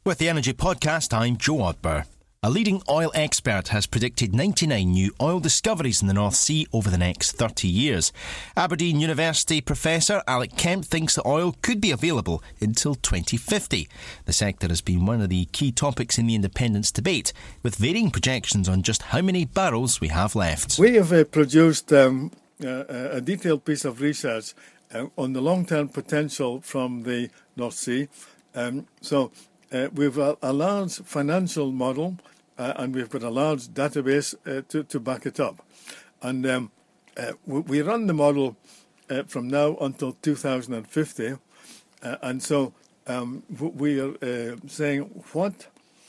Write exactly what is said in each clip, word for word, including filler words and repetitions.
With the Energy Podcast, I'm Joe Odber. A leading oil expert has predicted ninety-nine new oil discoveries in the North Sea over the next thirty years. Aberdeen University professor Alec Kemp thinks that oil could be available until twenty fifty. The sector has been one of the key topics in the independence debate, with varying projections on just how many barrels we have left. We have uh, produced um, uh, a detailed piece of research uh, on the long-term potential from the North Sea. Um, so uh, we've a, a large financial model. Uh, and we've got a large database uh, to, to back it up. And um, uh, we, we run the model uh, from now until two thousand fifty. Uh, and so um, we are uh, saying what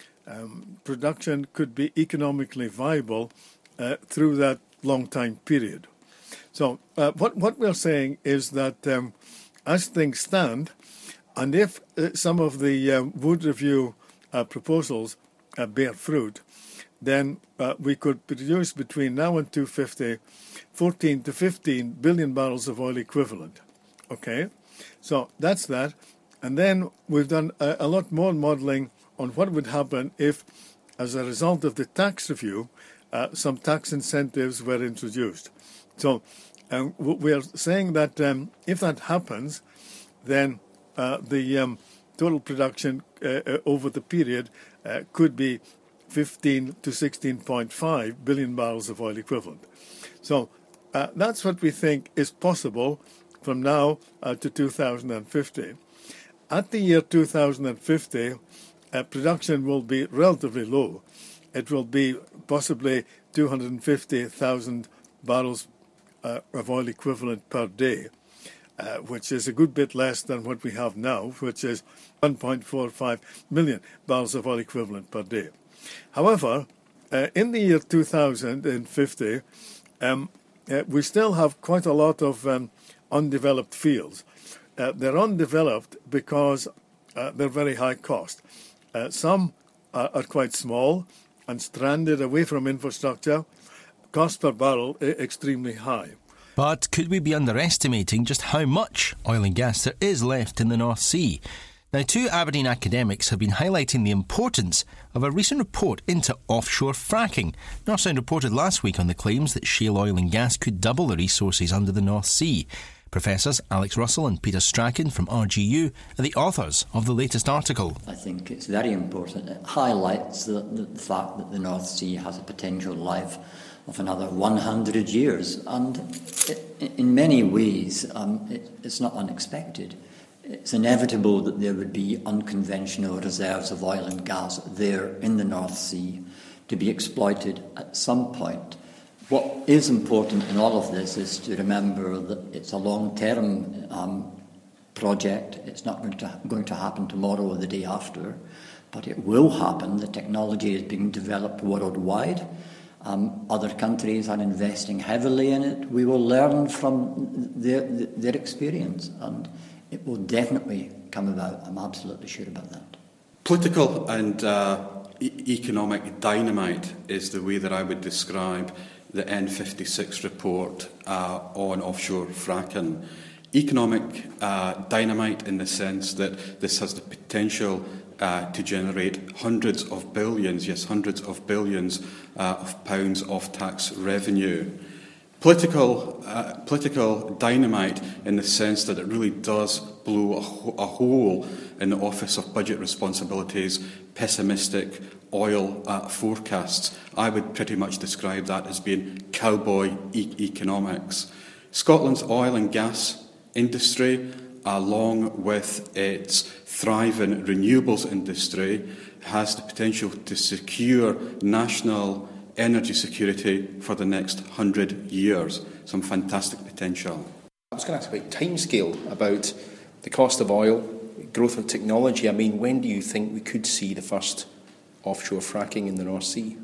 um, production could be economically viable uh, through that long time period. So uh, what, what we're saying is that um, as things stand, and if uh, some of the um, Wood Review uh, proposals Uh, bear fruit, then uh, we could produce between now and two thousand fifty fourteen to fifteen billion barrels of oil equivalent. Okay, so that's that. And then we've done a, a lot more modelling on what would happen if, as a result of the tax review, uh, some tax incentives were introduced. So um, we're saying that um, if that happens, then uh, the um, total production uh, uh, over the period uh, could be fifteen to sixteen point five billion barrels of oil equivalent. So uh, that's what we think is possible from now uh, to two thousand fifty. At the year two thousand fifty, uh, production will be relatively low. It will be possibly two hundred fifty thousand barrels uh, of oil equivalent per day. Uh, which is a good bit less than what we have now, which is one point four five million barrels of oil equivalent per day. However, uh, in the year two thousand fifty, um, uh, we still have quite a lot of um, undeveloped fields. Uh, they're undeveloped because uh, they're very high cost. Uh, some are, are quite small and stranded away from infrastructure. Cost per barrel is extremely high. But could we be underestimating just how much oil and gas there is left in the North Sea? Now, two Aberdeen academics have been highlighting the importance of a recent report into offshore fracking. Northsound reported last week on the claims that shale oil and gas could double the resources under the North Sea. Professors Alex Russell and Peter Strachan from R G U are the authors of the latest article. I think it's very important. It highlights the, the, the fact that the North Sea has a potential life of another one hundred years, and it, in many ways um, it, it's not unexpected. It's inevitable that there would be unconventional reserves of oil and gas there in the North Sea to be exploited at some point. What is important in all of this is to remember that it's a long-term um, project. It's not going to, going to happen tomorrow or the day after, but it will happen. The technology is being developed worldwide. Um, other countries are investing heavily in it. We will learn from their, their experience, and it will definitely come about. I'm absolutely sure about that. Political and uh, e- economic dynamite is the way that I would describe the N fifty-six report uh, on offshore fracking. Economic uh, dynamite in the sense that this has the potential Uh, to generate hundreds of billions, yes, hundreds of billions uh, of pounds of tax revenue. Political, uh, political dynamite in the sense that it really does blow a, ho- a hole in the Office of Budget Responsibility's pessimistic oil uh, forecasts. I would pretty much describe that as being cowboy e- economics. Scotland's oil and gas industry, along with its thriving renewables industry, has the potential to secure national energy security for the next hundred years. Some fantastic potential. I was going to ask about timescale, about the cost of oil, growth of technology. I mean, when do you think we could see the first offshore fracking in the North Sea?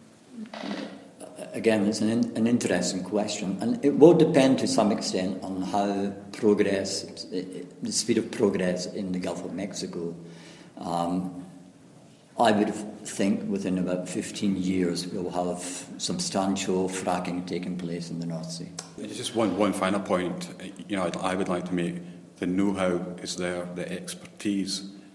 Again, it's an, in, an interesting question, and it will depend to some extent on how progress, the speed of progress in the Gulf of Mexico. Um, I would think within about fifteen years we'll have substantial fracking taking place in the North Sea. Just one, one final point, you know, I would like to make. The know-how is there, the expertise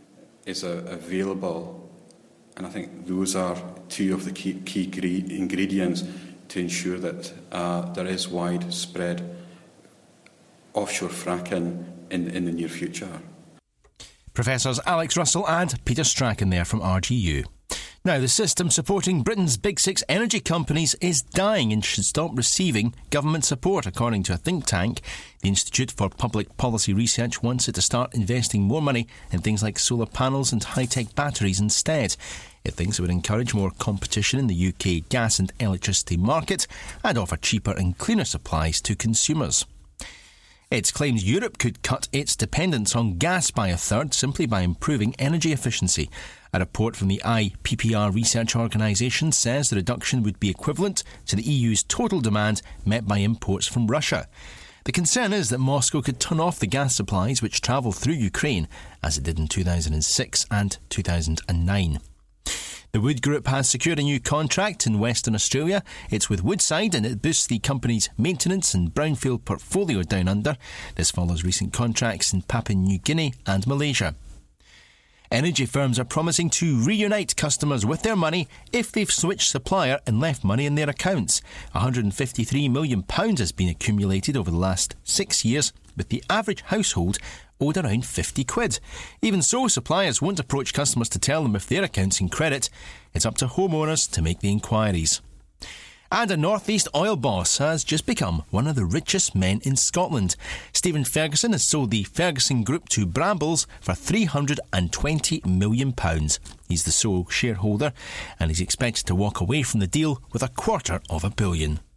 is uh, available, and I think those are two of the key, key gre- ingredients to ensure that uh, there is widespread offshore fracking in, in the near future. Professors Alex Russell and Peter Strachan there from R G U. Now, the system supporting Britain's big six energy companies is dying and should stop receiving government support, according to a think tank. The Institute for Public Policy Research wants it to start investing more money in things like solar panels and high-tech batteries instead. It thinks it would encourage more competition in the U K gas and electricity market and offer cheaper and cleaner supplies to consumers. It claims Europe could cut its dependence on gas by a third simply by improving energy efficiency. A report from the I P P R research organisation says the reduction would be equivalent to the E U's total demand met by imports from Russia. The concern is that Moscow could turn off the gas supplies which travel through Ukraine, as it did in two thousand six and two thousand nine. The Wood Group has secured a new contract in Western Australia. It's with Woodside and it boosts the company's maintenance and brownfield portfolio down under. This follows recent contracts in Papua New Guinea and Malaysia. Energy firms are promising to reunite customers with their money if they've switched supplier and left money in their accounts. one hundred fifty-three million pounds has been accumulated over the last six years, with the average household owed around fifty quid. Even so, suppliers won't approach customers to tell them if their account's in credit. It's up to homeowners to make the inquiries. And a North East oil boss has just become one of the richest men in Scotland. Stephen Ferguson has sold the Ferguson Group to Brambles for three hundred twenty million pounds. He's the sole shareholder and he's expected to walk away from the deal with a quarter of a billion.